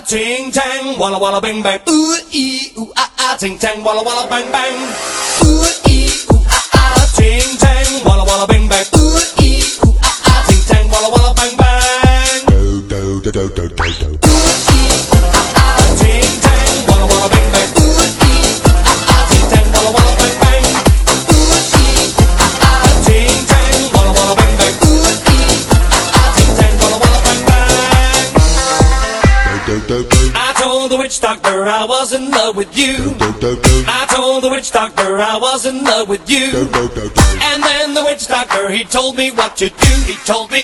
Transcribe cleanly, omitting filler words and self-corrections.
ting tang, walla walla bang bang. Ooh ee ooh ah ah, ting tang, walla walla bang bang. Ooh ee ooh ah ah, ting tang, walla walla bang bang. Ooh ee ooh ah ah, ting tang, walla walla bang bang. Ooh ee ooh ah ah, ting tang, walla walla bang bang. Ooh ee ooh ah ah, ting tang, walla walla bang bang. Ooh ee ooh ah ah, ting tang, walla walla bang bang. Ooh ee ooh ah ah, ting tang, walla walla bang bang. I told the witch doctor I was in love with you. I told the witch doctor I was in love with you. And then the witch doctor, he told me what to do. He told me